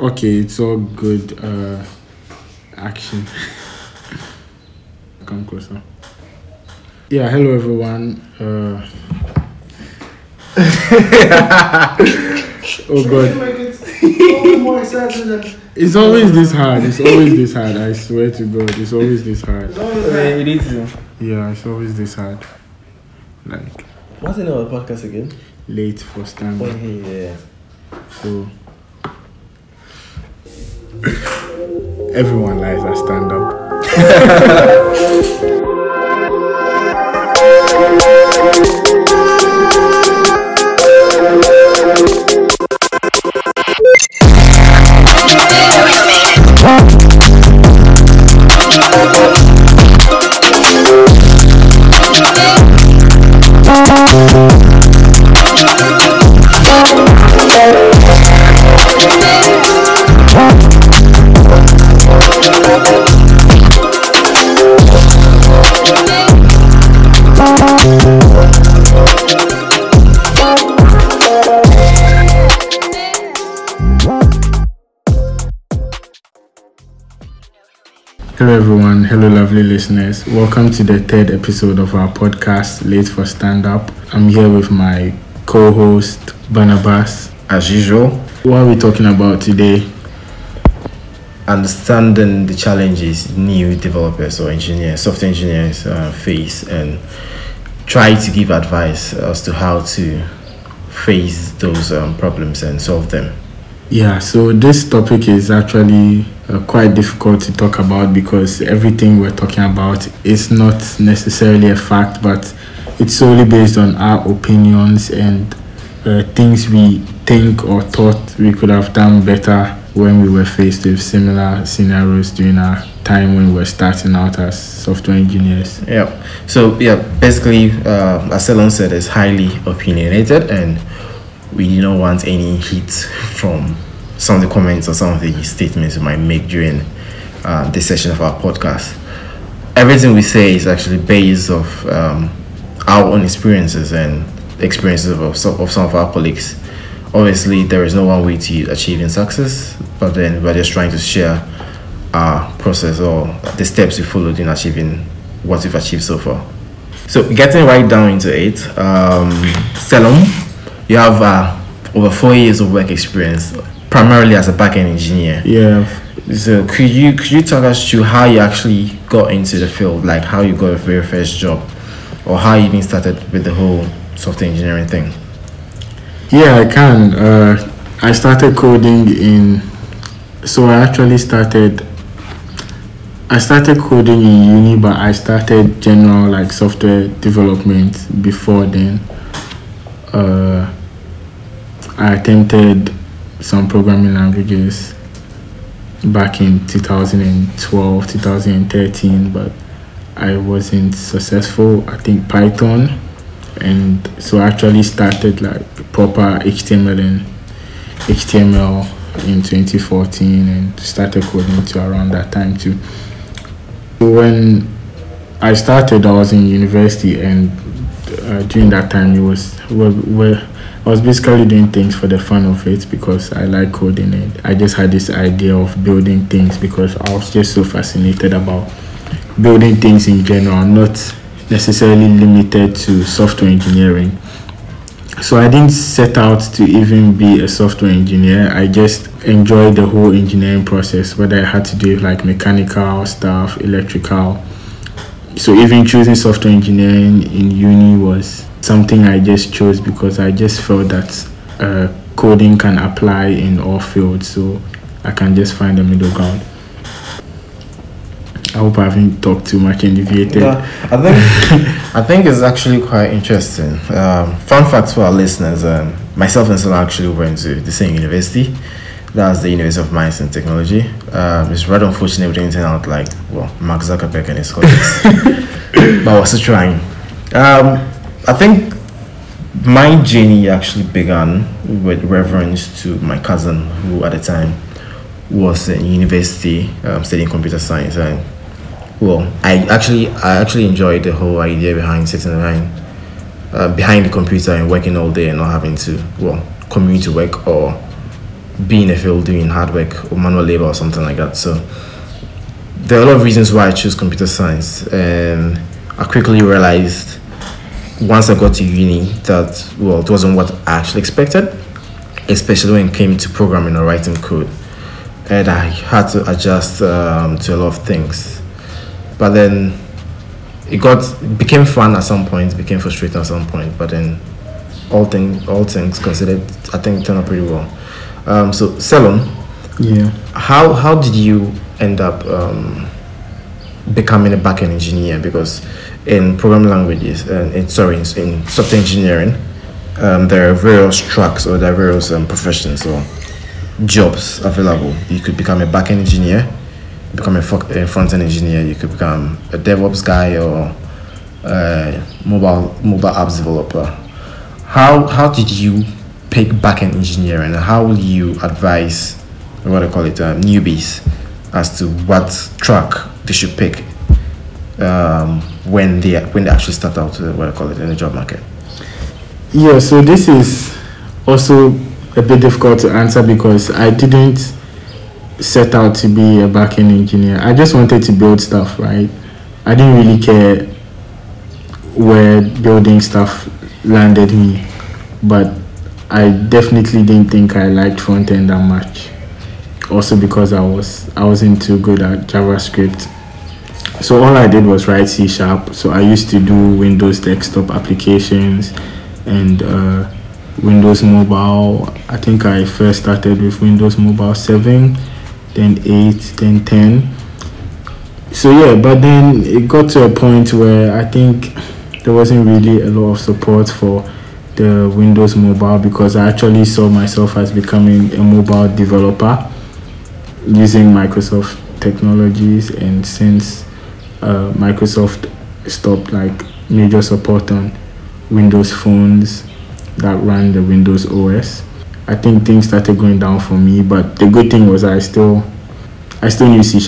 Okay, it's all good. Action. Come closer. Yeah, hello everyone. Oh god. It's always this hard. It's always this hard. I swear to God, it's always this hard. It is. Yeah, it's always this hard. Like What's the name of the podcast again? late for stand. Oh, yeah. So everyone lies at stand up. Hello everyone, hello lovely listeners. Welcome to the third episode of our podcast, Late for Stand Up. I'm here with my co-host, Barnabas. As usual, What are we talking about today? understanding the challenges new developers or engineers, software engineers face, and try to give advice as to how to face those problems and solve them. Yeah, so this topic is actually quite difficult to talk about because everything we're talking about is not necessarily a fact, but it's solely based on our opinions and things we think or thought we could have done better when we were faced with similar scenarios during our time when we were starting out as software engineers. Yeah. So basically, as Elon said, it's highly opinionated, and we don't want any heat from some of the comments or some of the statements we might make during this session of our podcast. Everything we say is actually based off our own experiences and experiences of some of our colleagues. Obviously, there is no one way to achieving success, but then we're just trying to share our process or the steps we followed in achieving what we've achieved so far. So, getting right down into it, Selom, you have over 4 years of work experience, primarily as a back-end engineer. Yeah, So, could you talk us through how you actually got into the field, like how you got your very first job, or how you even started with the whole software engineering thing? Yeah, I can. I started coding I started coding in uni, but I started general like software development before then. I attempted some programming languages back in 2012, 2013, but I wasn't successful. I think Python. And so I actually started like proper HTML in 2014 and started coding to around that time too. So when I started, I was in university, and during that time I was basically doing things for the fun of it because I like coding, and I just had this idea of building things because I was just so fascinated about building things in general, not necessarily limited to software engineering. So I didn't set out to even be a software engineer. I just enjoyed the whole engineering process, whether I had to do like mechanical stuff, electrical. So even choosing software engineering in uni was something I just chose because I just felt that coding can apply in all fields, so I can just find a middle ground. I hope I haven't talked too much and deviated. Yeah, I think it's actually quite interesting. Fun fact for our listeners: myself and Salah actually went to the same university. That's the University of Mines and Technology. It's rather unfortunate we didn't turn out like Mark Zuckerberg and his colleagues, but we're still trying. I think my journey actually began with reference to my cousin, who at the time was in university studying computer science, and I actually enjoyed the whole idea behind sitting behind the computer and working all day and not having to commute to work or be in a field doing hard work or manual labor or something like that. So there are a lot of reasons why I chose computer science, and I quickly realized once I got to uni that, well, it wasn't what I actually expected, especially when it came to programming or writing code. And I had to adjust to a lot of things. But then it became fun at some point, became frustrating at some point, but then all things considered, I think it turned out pretty well. So Selon, Yeah. how did you end up becoming a backend engineer? Because in programming languages, in software engineering, there are various tracks, or there are various professions or jobs available. You could become a backend engineer, become a front-end engineer, you could become a DevOps guy, or a mobile apps developer. How did you pick backend engineering, and how will you advise newbies as to what track they should pick when they actually start out in the job market? Yeah, so this is also a bit difficult to answer because I didn't set out to be a backend engineer. I just wanted to build stuff, right? I didn't really care where building stuff landed me, but I definitely didn't think I liked front end that much. Also because I wasn't too good at JavaScript. So all I did was write C#. So I used to do Windows desktop applications and Windows Mobile. I think I first started with Windows Mobile 7, then 8, then 10. So yeah, but then it got to a point where I think there wasn't really a lot of support for the Windows Mobile, because I actually saw myself as becoming a mobile developer using Microsoft technologies, and since Microsoft stopped like major support on Windows phones that ran the Windows OS, I think things started going down for me. But the good thing was I still knew C#,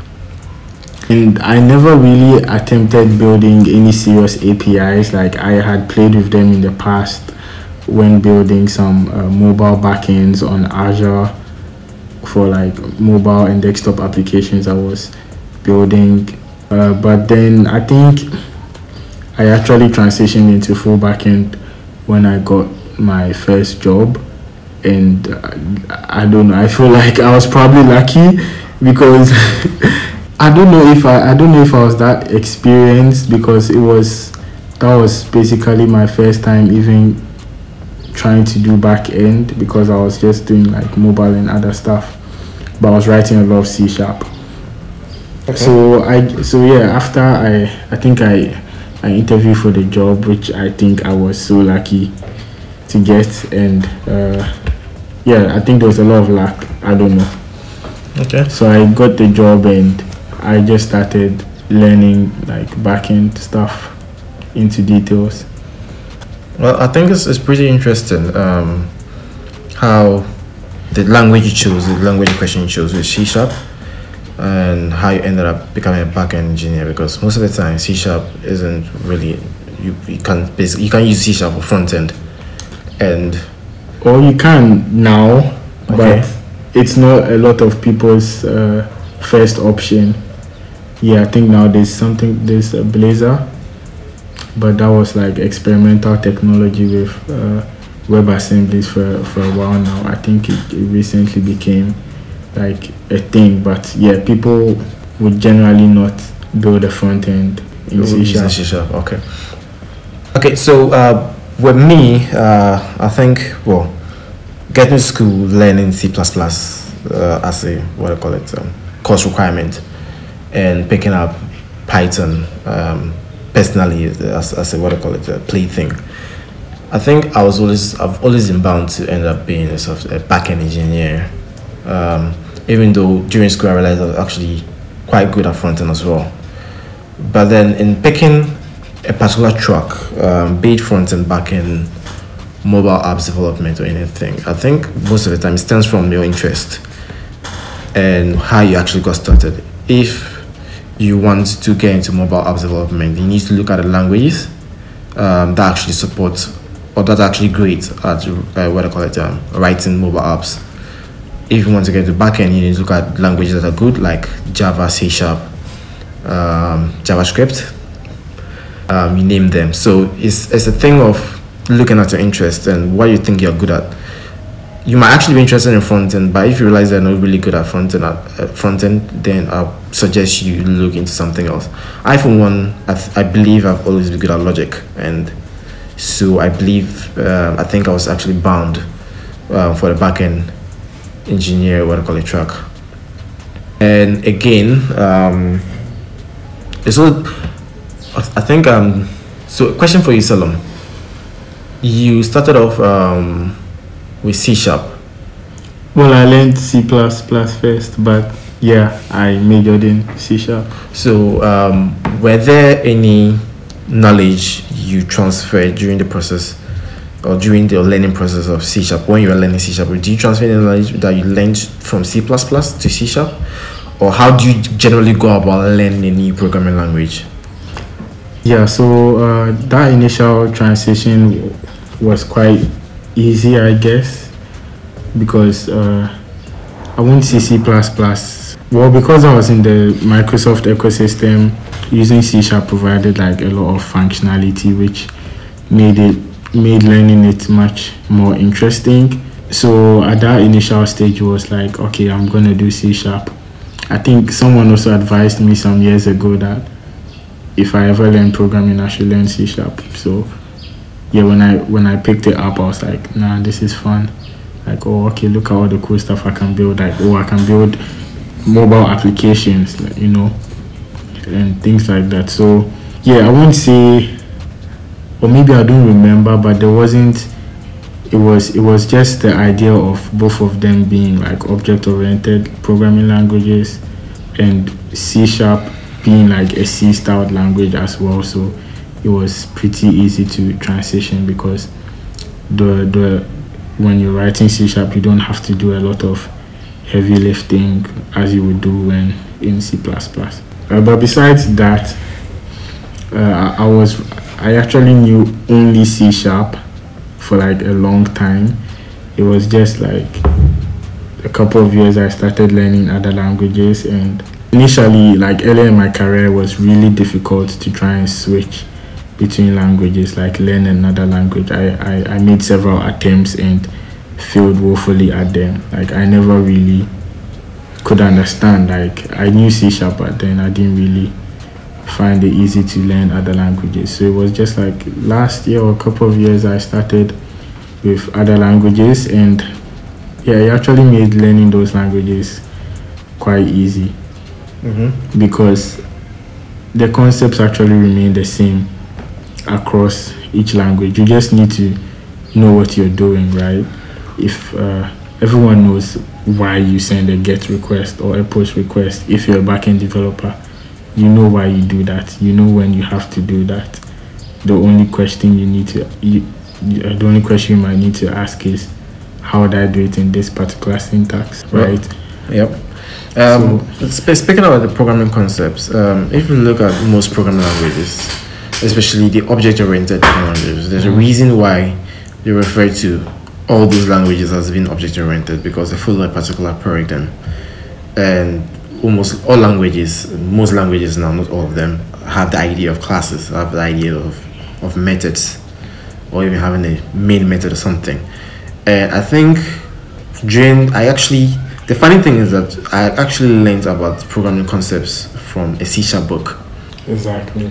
and I never really attempted building any serious APIs. Like I had played with them in the past when building some mobile backends on Azure for like mobile and desktop applications I was building. But then I think I actually transitioned into full backend when I got my first job, and I don't know, I feel like I was probably lucky because I don't know if I was that experienced, because that was basically my first time even trying to do back end, because I was just doing like mobile and other stuff, but I was writing a lot of C#. Okay. So yeah, after I think I interviewed for the job, which I think I was so lucky to get, and yeah, I think there was a lot of luck. I don't know. Okay. So I got the job and I just started learning like backend stuff into details. Well, I think it's pretty interesting how the language you chose, the language question you chose was C#, and how you ended up becoming a backend engineer, because most of the time C# isn't really, you can't use C# for front end, and or you can now, okay, but it's not a lot of people's first option. Yeah, I think now there's a Blazor, but that was like experimental technology with web assemblies for a while now. I think it recently became like a thing, but yeah, people would generally not build a front end in C#. Okay, so with me, I think, well, getting to school, learning C++ as a course requirement, and picking up Python personally as a plaything. I think I've always been bound to end up being a backend engineer. Even though during school I realized I was actually quite good at front end as well. But then in picking a particular track, be it front end, back end, mobile apps development or anything, I think most of the time it stems from your interest and how you actually got started. If you want to get into mobile apps development, you need to look at the languages that actually support, or that's actually great at writing mobile apps. if you want to get to backend, you need to look at languages that are good, like Java, C#, JavaScript. You name them. So it's a thing of looking at your interest and what you think you're good at. You might actually be interested in front end, but if you realize they're not really good at front end, then I'll suggest you look into something else. I, for one, I believe I've always been good at logic, and so I think I was actually bound for the backend engineer, what I call it, track. And again, so I think so a question for you, Salom. You started off with C#. Well, I learned C++ first, but yeah, I majored in C#. So were there any knowledge you transferred during the process or during the learning process of C# when you were learning C#? Did you transfer any knowledge that you learned from C++ to C#? Or how do you generally go about learning a new programming language? Yeah, so that initial transition was quite easy, I guess, because I wouldn't see C++. Well, because I was in the Microsoft ecosystem, using C# provided like a lot of functionality, which made learning it much more interesting. So at that initial stage, it was like, okay, I'm gonna do C#. I think someone also advised me some years ago that if I ever learn programming, I should learn C#. So yeah, when I picked it up, I was like, nah, this is fun. Like, oh, okay, look at all the cool stuff I can build. Like, oh, I can build mobile applications, like, you know, and things like that. So yeah, I won't say, or maybe I don't remember, but there wasn't. It was just the idea of both of them being like object-oriented programming languages, and C# being like a C-styled language as well. So it was pretty easy to transition because when you're writing C#, you don't have to do a lot of heavy lifting as you would do when in C++. But besides that, I actually knew only C# for like a long time. It was just like a couple of years I started learning other languages, and initially, like earlier in my career, it was really difficult to try and switch between languages, like learn another language. I made several attempts and failed woefully at them. Like I never really could understand. Like I knew C#, but then I didn't really find it easy to learn other languages. So it was just like last year or a couple of years I started with other languages, and yeah, it actually made learning those languages quite easy. Because the concepts actually remain the same across each language. You just need to know what you're doing, right? If everyone knows why you send a GET request or a PUSH request, if you're a backend developer, you know why you do that. You know when you have to do that. The only question the only question you might need to ask is, how would I do it in this particular syntax, right? Yep. Speaking about the programming concepts, if you look at most programming languages, especially the object-oriented languages, there's a reason why they refer to all those languages as being object-oriented, because they follow a particular paradigm. And almost all languages, most languages now, not all of them, have the idea of classes, have the idea of methods, or even having a main method or something. And I think the funny thing is that I actually learned about programming concepts from a C# book. Exactly.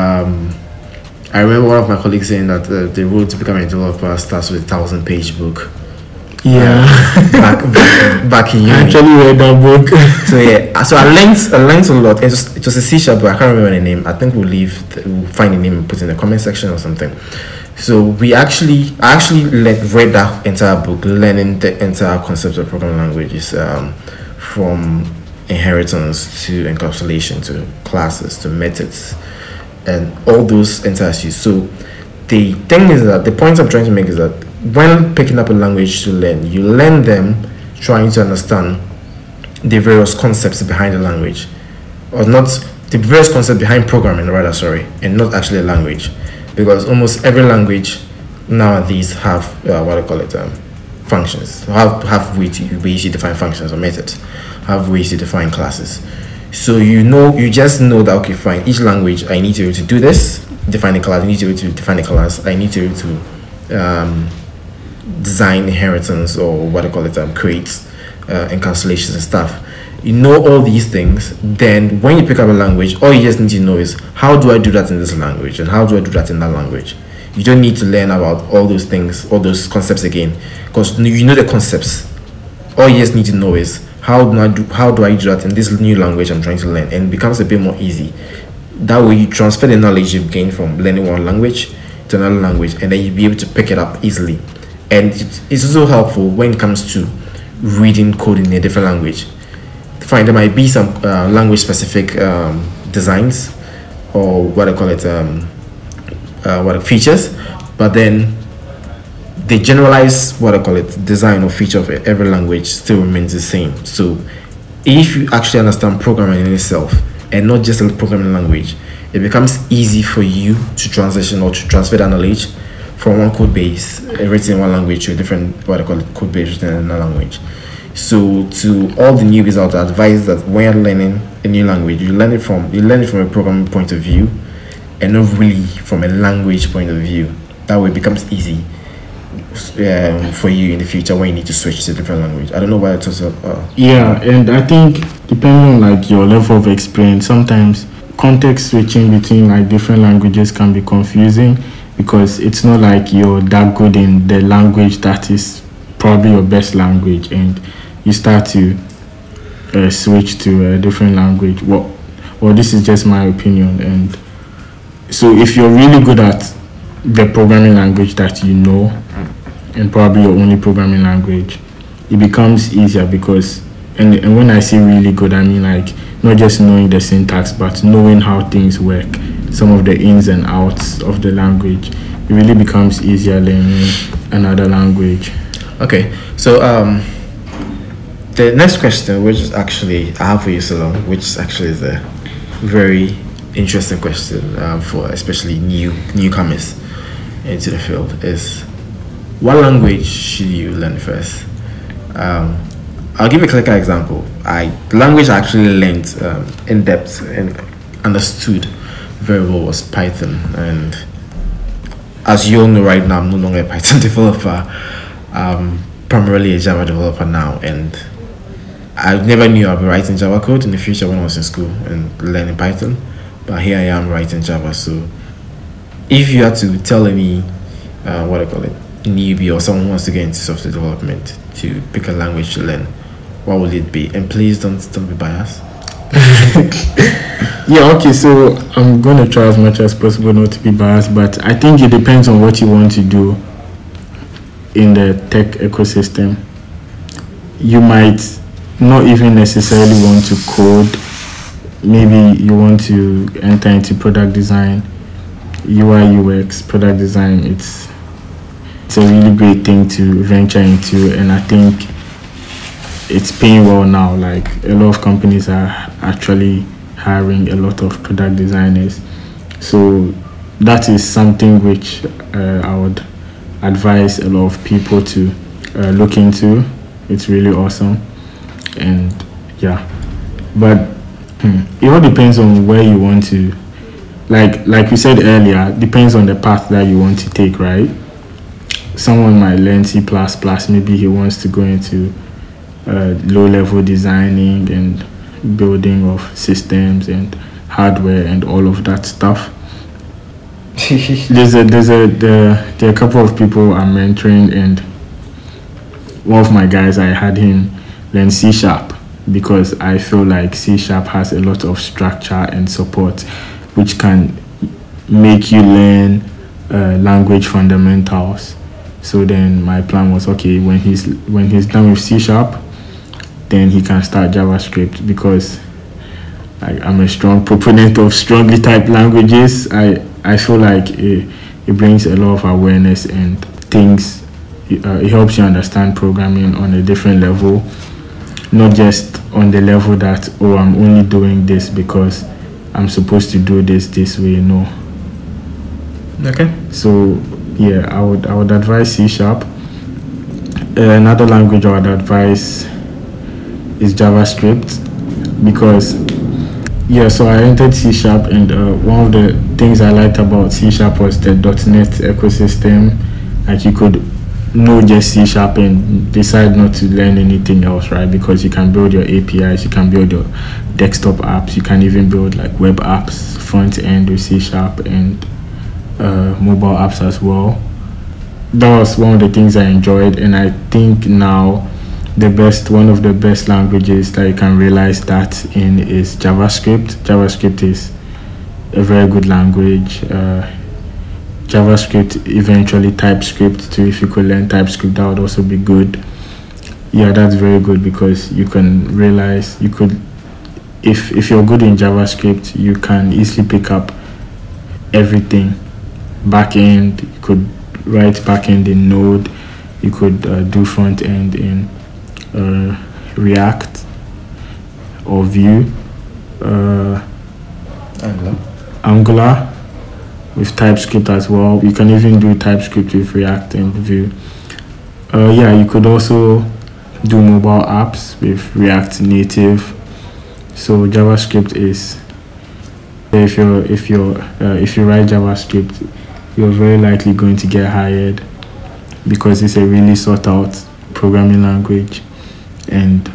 I remember one of my colleagues saying that the road to becoming a developer starts with a 1,000-page book. Yeah. Back in uni. I actually read that book. So yeah, so I learned a lot. It was a C# book. I can't remember the name. I think we'll find the name and put it in the comment section or something. So I actually read that entire book, learning the entire concept of programming languages, from inheritance to encapsulation to classes to methods, and all those entities. So the thing is that the point I'm trying to make is that when picking up a language to learn, you learn them trying to understand the various concepts behind the language, or not the various concepts behind programming, rather, sorry, and not actually a language. Because almost every language nowadays have functions, have ways you define functions or methods, have ways to define classes. So you just know that, okay, fine, each language I need to be able to do this, define a class, I need to be able to define a class, I need to be able to design inheritance, or what I call it, creates encapsulations and stuff. You know all these things. Then when you pick up a language, all you just need to know is, how do I do that in this language, and how do I do that in that language? You don't need to learn about all those things, all those concepts again, because you know the concepts. All you just need to know is, how do I do that in this new language I'm trying to learn, and it becomes a bit more easy. That way you transfer the knowledge you've gained from learning one language to another language, and then you'll be able to pick it up easily. And it's also helpful when it comes to reading code in a different language. Fine, there might be some language specific designs, or what I call it, features, but then the generalized, what I call it, design or feature of every language still remains the same. So if you actually understand programming in itself, and not just a programming language, it becomes easy for you to transition or to transfer that knowledge from one code base written in one language to a different, what I call it, code base written in another language. So to all the newbies out there, I advise that when you're learning a new language, you learn it from a programming point of view, and not really from a language point of view. That way it becomes easy for you in the future when you need to switch to a different language. I don't know why it was yeah, and I think depending on like your level of experience, sometimes context switching between like different languages can be confusing, because it's not like you're that good in the language that is probably your best language, and you start to switch to a different language. Well, this is just my opinion. And so if you're really good at the programming language that you know, and probably your only programming language, it becomes easier, because and when I say really good, I mean like not just knowing the syntax, but knowing how things work, some of the ins and outs of the language. It really becomes easier learning another language. Okay, so the next question, which is actually I have for you, Salon, which actually is a very interesting question for especially newcomers into the field, is, what language should you learn first? I'll give a clinical example. The language I actually learned in depth and understood very well was Python. And as you all know right now, I'm no longer a Python developer. I'm primarily a Java developer now, and I never knew I'd be writing Java code in the future when I was in school and learning Python. But here I am writing Java. So if you had to tell any, what I call it, newbie or someone who wants to get into software development to pick a language to learn, what would it be? And please don't be biased. Yeah, okay, so I'm going to try as much as possible not to be biased, but I think it depends on what you want to do in the tech ecosystem. You might not even necessarily want to code. Maybe you want to enter into product design, UI, UX, product design. It's a really great thing to venture into, and I think it's paying well now. Like, a lot of companies are actually hiring a lot of product designers. So that is something which I would advise a lot of people to look into. It's really awesome. And yeah, but it all depends on where you want to, like we said earlier, depends on the path that you want to take, right? Someone might learn C++, maybe he wants to go into low-level designing and building of systems and hardware and all of that stuff. There are a couple of people I'm mentoring, and one of my guys, I had him learn C#, because I feel like C# has a lot of structure and support, which can make you learn language fundamentals. So then my plan was, okay, when he's done with C#, then he can start JavaScript, because I'm a strong proponent of strongly typed languages. I feel like it brings a lot of awareness and things. It helps you understand programming on a different level, not just on the level that, oh, I'm only doing this because I'm supposed to do this way. No. Okay. So yeah, I would advise C#. Another language I would advise is JavaScript, because so I entered C#, and one of the things I liked about C# was the .NET ecosystem. Like, you could know just C# and decide not to learn anything else, right? Because you can build your APIs, you can build your desktop apps, you can even build like web apps front end with C# and mobile apps as well. That was one of the things I enjoyed, and I think now one of the best languages that you can realize that in is JavaScript. JavaScript is a very good language. JavaScript, eventually TypeScript too. If you could learn TypeScript, that would also be good. Yeah, that's very good, because you can realize if you're good in JavaScript, you can easily pick up everything. Backend, you could write backend in Node, you could do front end in React or Vue, Angular with TypeScript as well. You can even do TypeScript with React and Vue. You could also do mobile apps with React Native. So JavaScript is, if you write JavaScript, you're very likely going to get hired, because it's a really sought out programming language. And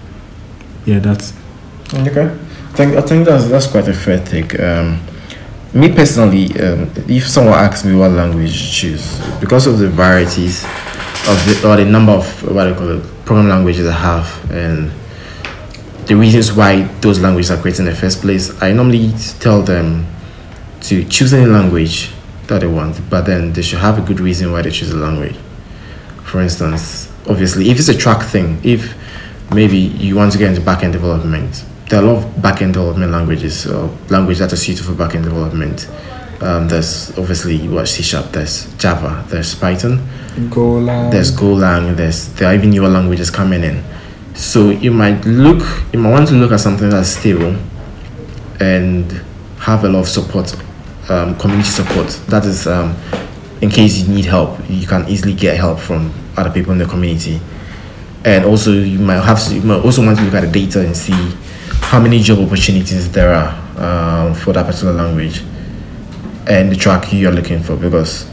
that's okay. I think that's quite a fair take. Me personally, if someone asks me what language to choose, because of the varieties or the number of program languages I have, and the reasons why those languages are created in the first place, I normally tell them to choose any language that they want, but then they should have a good reason why they choose a language. For instance, obviously, if it's a track thing, if maybe you want to get into backend development, there are a lot of backend development languages, languages that are suited for backend development. There's obviously C#, there's Java, there's Python, there's Golang, there are even newer languages coming in. So you might want to look at something that's stable and have a lot of support, community support. That is, in case you need help, you can easily get help from other people in the community. And also you might also want to look at the data and see how many job opportunities there are for that particular language and the track you're looking for. Because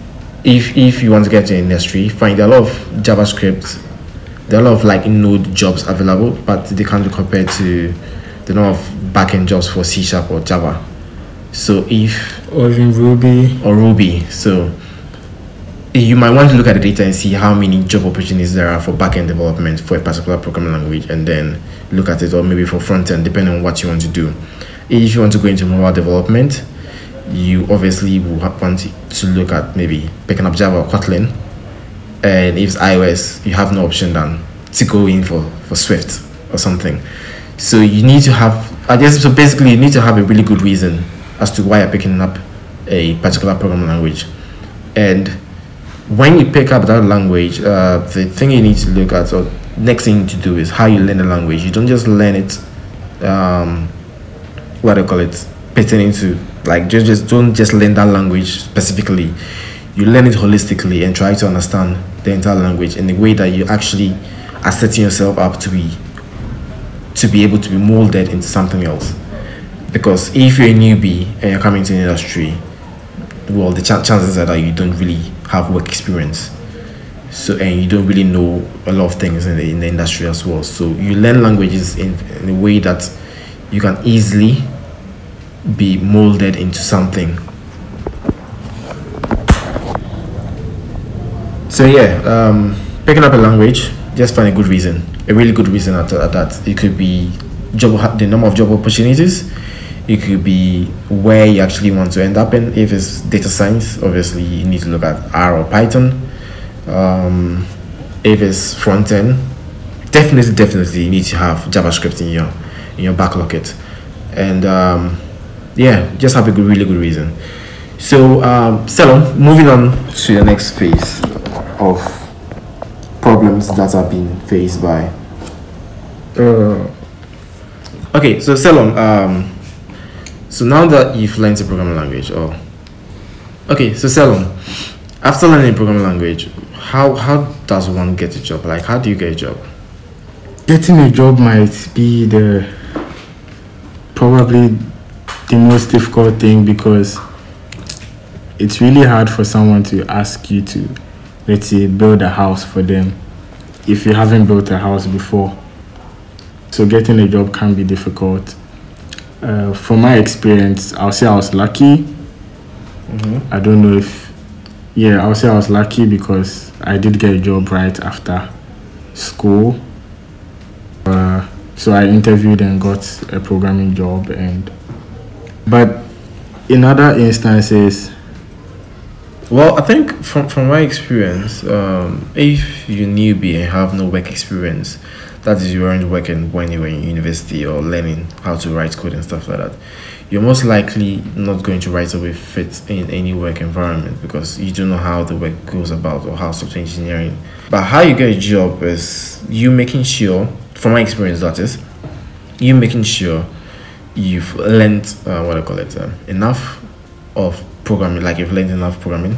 if you want to get to industry, find a lot of JavaScript, there are a lot of like Node jobs available, but they can't be compared to the number of backend jobs for C# or Java. So or even Ruby. So you might want to look at the data and see how many job opportunities there are for backend development for a particular programming language, and then look at it, or maybe for front end, depending on what you want to do. If you want to go into mobile development, you obviously will want to look at maybe picking up Java or Kotlin. And if it's iOS, you have no option than to go in for Swift or something. So you need to have, basically you need to have a really good reason as to why you're picking up a particular programming language. And when you pick up that language, the thing you need to look at, or next thing to do, is how you learn the language. You don't just learn it, pertaining to, like, don't just learn that language specifically. You learn it holistically and try to understand the entire language in a way that you actually are setting yourself up to be able to be molded into something else. Because if you're a newbie and you're coming to the industry, well, the chances are that you don't really have work experience, and you don't really know a lot of things in the industry as well. So you learn languages in a way that you can easily be molded into something. So picking up a language, just find a good reason, a really good reason at that. It could be the number of job opportunities. It could be where you actually want to end up in. If it's data science, obviously you need to look at R or Python. If it's front end, definitely you need to have JavaScript in your back pocket. And just have a really good reason. So Selom, moving on to the next phase of problems that are being faced by. Okay, so Selom, so now that you've learned a programming language, after learning a programming language, how does one get a job? Like, how do you get a job? Getting a job might be probably the most difficult thing, because it's really hard for someone to ask you to, let's say, build a house for them if you haven't built a house before. So getting a job can be difficult. From my experience, I'll say I was lucky. I don't know if, I'll say I was lucky because I did get a job right after school. So I interviewed and got a programming job, but in other instances, well, I think from my experience, if you're newbie and have no work experience, that is, you weren't working when you were in university or learning how to write code and stuff like that, you're most likely not going to right away fit in any work environment because you don't know how the work goes about or how software engineering. But how you get a job is you making sure, from my experience, that is, you making sure you've learned enough of programming, like you've learned enough programming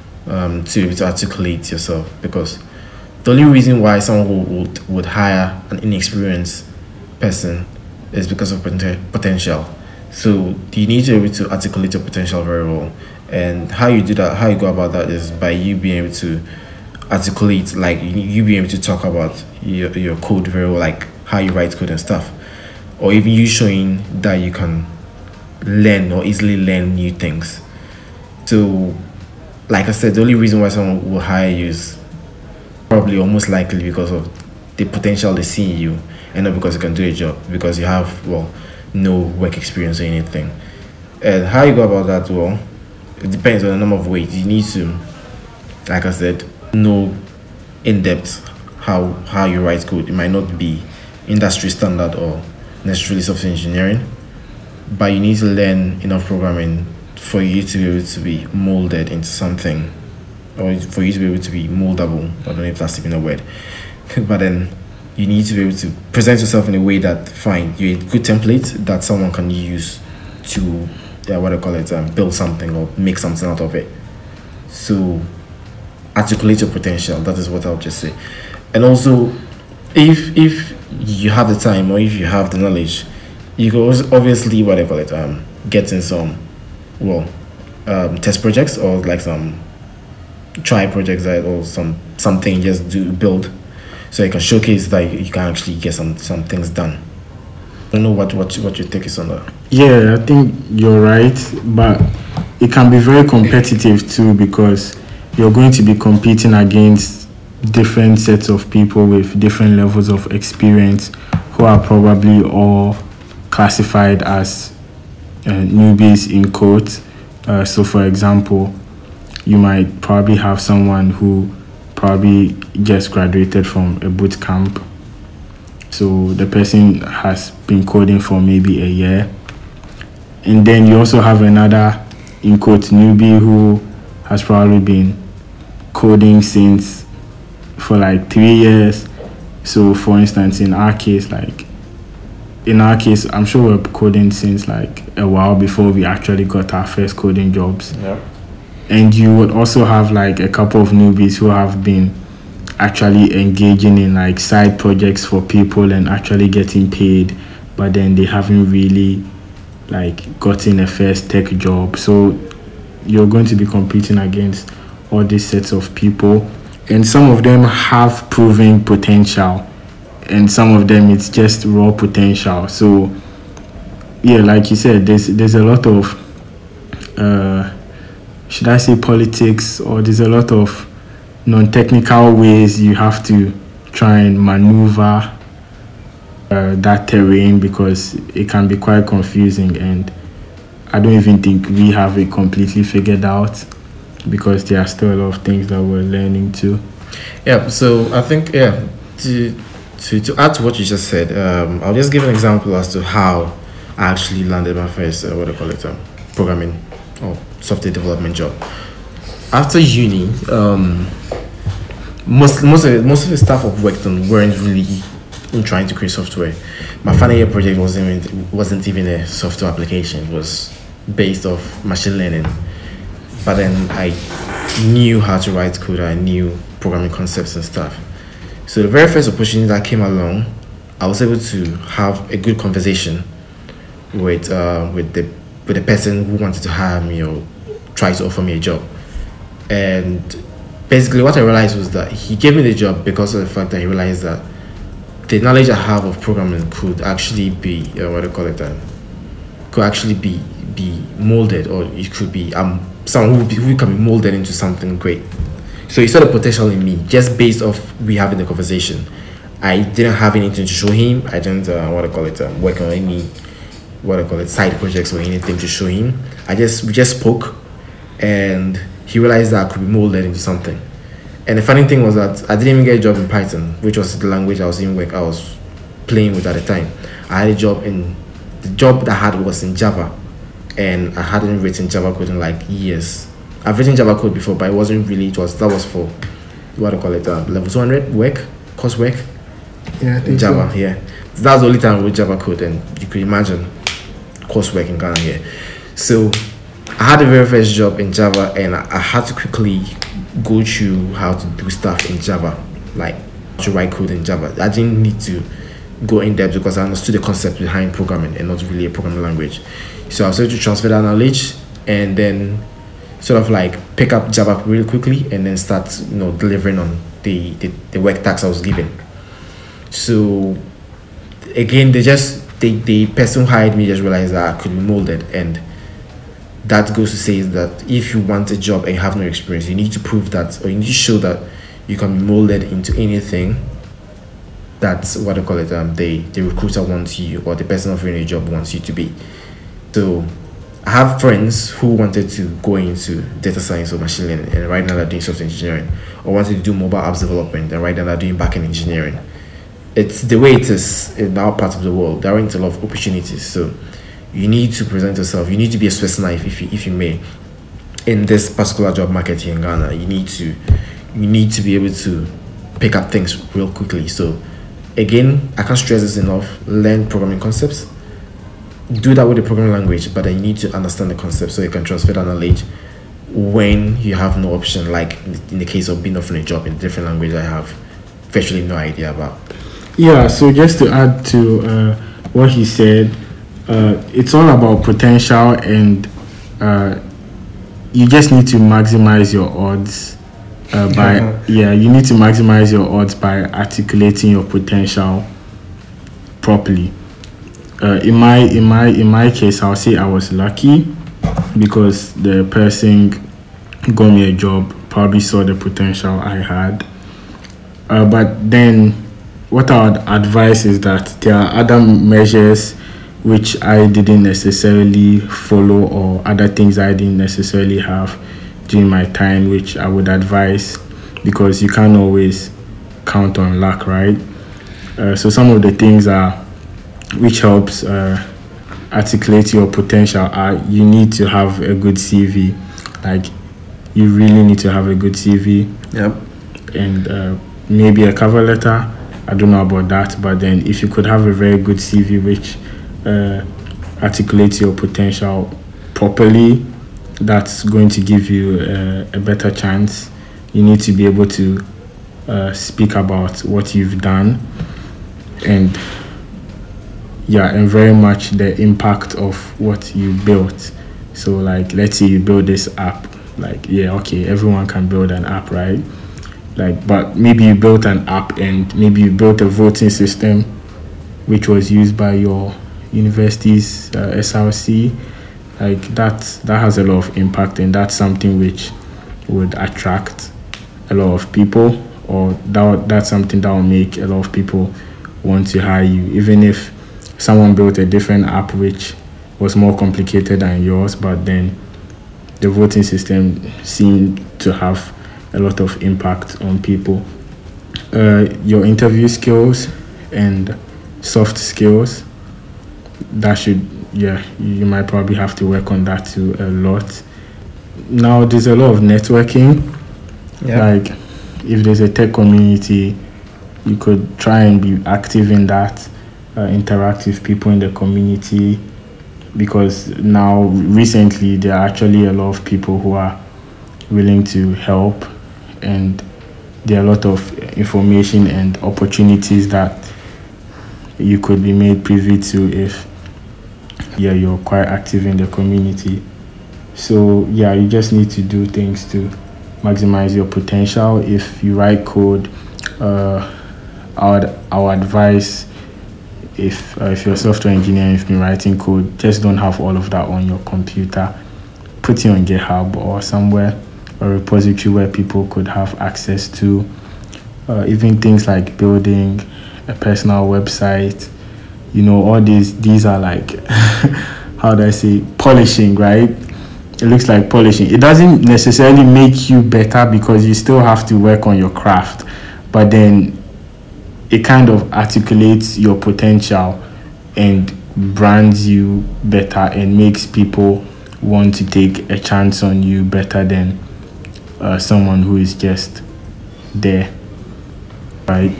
to be able to articulate yourself. Because the only reason why someone would hire an inexperienced person is because of potential. So you need to be able to articulate your potential very well. And how you do that, how you go about that, is by you being able to articulate, like you being able to talk about your code very well, like how you write code and stuff, or even you showing that you can learn or easily learn new things. So, like I said, the only reason why someone will hire you is probably almost likely because of the potential they see in you, and not because you can do a job, because you have, no work experience or anything. And how you go about that, it depends on the number of ways. You need to, like I said, know in depth how you write code. It might not be industry standard or necessarily software engineering, but you need to learn enough programming for you to be able to be molded into something, or for you to be able to be moldable. I don't know if that's even a word, but then you need to be able to present yourself in a way that, fine, you're a good template that someone can use to build something or make something out of it. So articulate your potential. That is what I'll just say. And also, if you have the time or if you have the knowledge, you can obviously get in some test projects or like some try projects or something just build, so you can showcase that you can actually get some things done. I don't know what your take is on that. Yeah, I think you're right, but it can be very competitive too, because you're going to be competing against different sets of people with different levels of experience who are probably all classified as newbies in quotes. So for example, you might probably have someone who probably just graduated from a boot camp. So the person has been coding for maybe a year. And then you also have another, in quotes, newbie who has probably been coding for like 3 years. So for instance, in our case, I'm sure we're coding since like a while before we actually got our first coding jobs. Yeah. And you would also have like a couple of newbies who have been actually engaging in like side projects for people and actually getting paid, but then they haven't really like gotten a first tech job. So you're going to be competing against all these sets of people, and some of them have proven potential and some of them it's just raw potential. So yeah, like you said, there's a lot of should I say politics, or there's a lot of non-technical ways you have to try and maneuver that terrain, because it can be quite confusing, and I don't even think we have it completely figured out, because there are still a lot of things that we're learning too. Yeah, so I think to add to what you just said, I'll just give an example as to how I actually landed my first programming or software development job. After uni, most of the staff I've worked on weren't really trying to create software. My final year project wasn't even a software application. It was based off machine learning. But then I knew how to write code. I knew programming concepts and stuff. So the very first opportunity that came along, I was able to have a good conversation with the person who wanted to hire me or try to offer me a job. And basically what I realized was that he gave me the job because of the fact that he realized that the knowledge I have of programming could actually be could actually be molded, or it could be someone who can be molded into something great. So he saw the potential in me just based off we having the conversation. I didn't have anything to show him. I didn't work on any side projects or anything to show him. We just spoke, and he realized that I could be molded into something. And the funny thing was that I didn't even get a job in Python, which was the language I was playing with at the time. I had a job the job that I had was in Java, and I hadn't written Java code in like years. I've written Java code before, but it wasn't really. That was for level 200 coursework. Yeah, I think in Java. so. Yeah, so that was the only time I wrote Java code, and you could imagine coursework in Ghana here. So I had the very first job in Java, and I had to quickly go through how to do stuff in Java, like to write code in Java. I didn't need to go in depth because I understood the concept behind programming and not really a programming language. So I was able to transfer that knowledge and then sort of like pick up Java really quickly and then start delivering on the work tasks I was given. So again, the person who hired me just realized that I could be molded, and that goes to say that if you want a job and you have no experience, you need to prove that, or you need to show that you can be molded into anything that's the recruiter wants you, or the person offering a job wants you to be. So I have friends who wanted to go into data science or machine learning, and right now they're doing software engineering, or wanted to do mobile apps development, and right now they're doing backend engineering. It's the way it is in our part of the world. There aren't a lot of opportunities, so you need to present yourself. You need to be a Swiss knife, if you may, in this particular job market here in Ghana. You need to be able to pick up things real quickly. So again, I can't stress this enough. Learn programming concepts. Do that with the programming language, but then you need to understand the concept so you can transfer that knowledge when you have no option, like in the case of being offered a job in a different language I have virtually no idea about. Yeah, so just to add to what he said, it's all about potential, and you just need to maximize your odds you need to maximize your odds by articulating your potential properly. In my case, I'll say I was lucky because the person got me a job, probably saw the potential I had. But then what I would advise is that there are other measures which I didn't necessarily follow, or other things I didn't necessarily have during my time, which I would advise, because you can't always count on luck, right? So some of the things which helps articulate your potential are, you need to have a good CV. Like, you really need to have a good CV. Yep. And maybe a cover letter. I don't know about that, but then if you could have a very good CV which articulates your potential properly, that's going to give you a better chance. You need to be able to speak about what you've done, and very much the impact of what you built. So like, let's say you build this app, like, everyone can build an app, right? Like, but maybe you built an app and maybe you built a voting system which was used by your university's SRC. Like, that has a lot of impact, and that's something which would attract a lot of people, or that's something that will make a lot of people want to hire you, even if someone built a different app which was more complicated than yours, but then the voting system seemed to have a lot of impact on people. Your interview skills and soft skills, you might probably have to work on that too a lot. Now there's a lot of networking. Like, if there's a tech community, you could try and be active in that, interact with people in the community, because now recently there are actually a lot of people who are willing to help and there are a lot of information and opportunities that you could be made privy to if you're quite active in the community. So you just need to do things to maximize your potential. If you write code, our advice, if you're a software engineer and you've been writing code, just don't have all of that on your computer. Put it on GitHub or somewhere, a repository where people could have access to. Even things like building a personal website, all these are like how do I say, polishing, right? It looks like polishing. It doesn't necessarily make you better because you still have to work on your craft, but then it kind of articulates your potential and brands you better and makes people want to take a chance on you better than someone who is just there, right?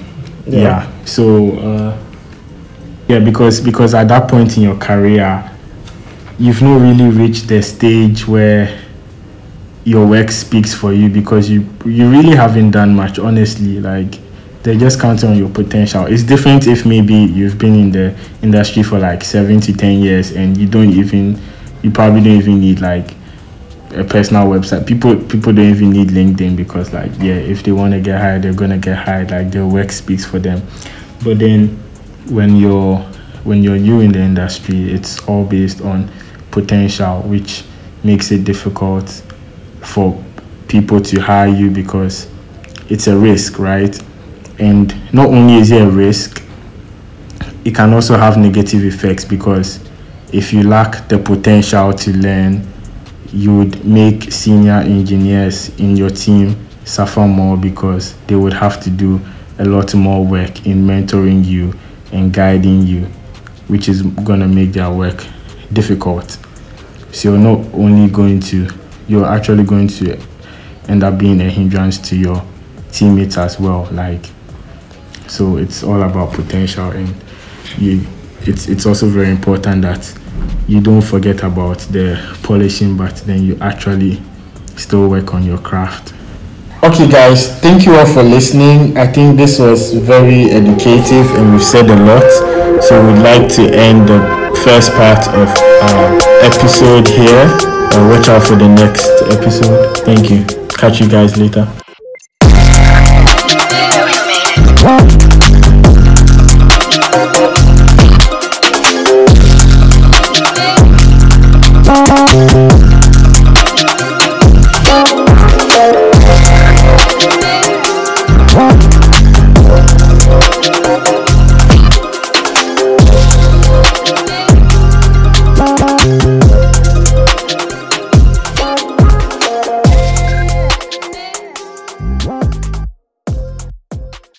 So because at that point in your career, you've not really reached the stage where your work speaks for you, because you really haven't done much, honestly. Like, they're just counting on your potential. It's different if maybe you've been in the industry for like 7 to 10 years and you probably don't even need like a personal website. People don't even need LinkedIn, because like, if they want to get hired, they're going to get hired. Like, their work speaks for them. But then when you're new in the industry, it's all based on potential, which makes it difficult for people to hire you because it's a risk, right? And not only is it a risk, it can also have negative effects, because if you lack the potential to learn, you would make senior engineers in your team suffer more, because they would have to do a lot more work in mentoring you and guiding you, which is going to make their work difficult. So you're actually going to end up being a hindrance to your teammates as well. Like, so it's all about potential, and it's also very important that you don't forget about the polishing, but then you actually still work on your craft. Okay, guys, thank you all for listening. I think this was very educative and we've said a lot. So we'd like to end the first part of our episode here. Watch out for the next episode. Thank you. Catch you guys later.